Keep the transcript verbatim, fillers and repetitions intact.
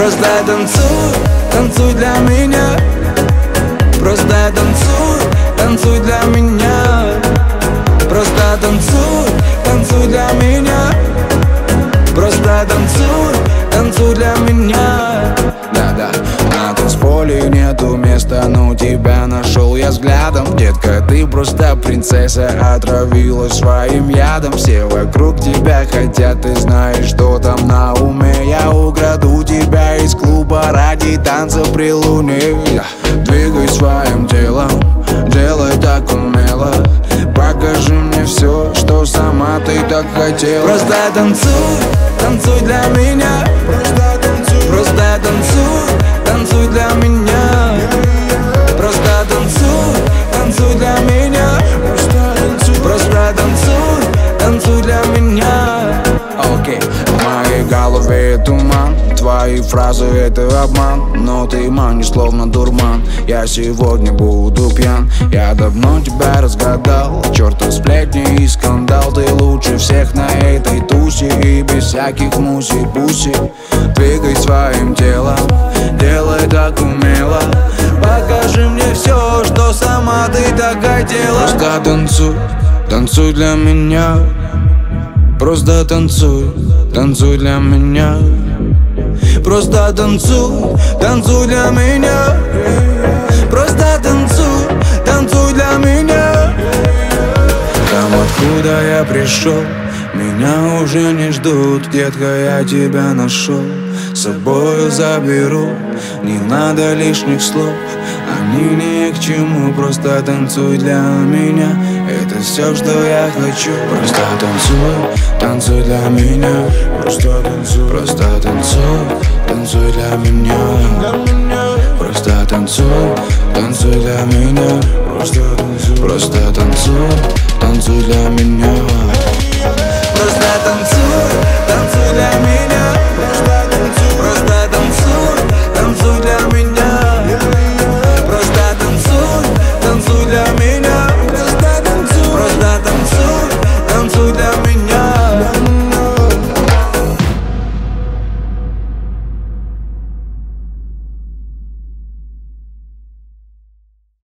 Просто танцуй, танцуй для меня. Просто танцуй, танцуй для меня. Просто танцуй, танцуй для меня. Просто танцуй, танцуй для меня. Да-да, на танцполе нету места, но тебя нашел я взглядом. Детка, ты просто принцесса, отравилась своим ядом. Все вокруг тебя хотят, ты знаешь, что там на уме. Я украду тебя из клуба ради танца при луне. Двигай своим телом, делай так умело. Покажи мне все, что сама ты так хотела. Просто танцуй, танцуй для меня. Просто танцуй, просто танцуй, танцуй для меня. Просто танцуй, танцуй для меня. Просто танцуй, просто танцуй, танцуй для меня. Окей, в моей голове туман. Твои фразы — это обман, но ты манишь словно дурман. Я сегодня буду пьян. Я давно тебя разгадал. Чёртов сплетни и скандал. Ты лучше всех на этой тусе. И без всяких муси-буси. Двигай своим телом, делай так умело. Покажи мне все, что сама ты так хотела. Просто танцуй, танцуй для меня. Просто танцуй, танцуй для меня. Просто танцуй, танцуй для меня. Просто танцуй, танцуй для меня. Там, откуда я пришел, меня уже не ждут. Детка, я тебя нашел, с собою заберу. Не надо лишних слов, они ни к чему. Просто танцуй для меня, это все, что я хочу. Просто танцуй, танцуй для меня. Просто танцуй, просто танцуй, танцуй для меня. Просто танцуй, танцуй для меня. Просто танцуй, просто танцуй, танцуй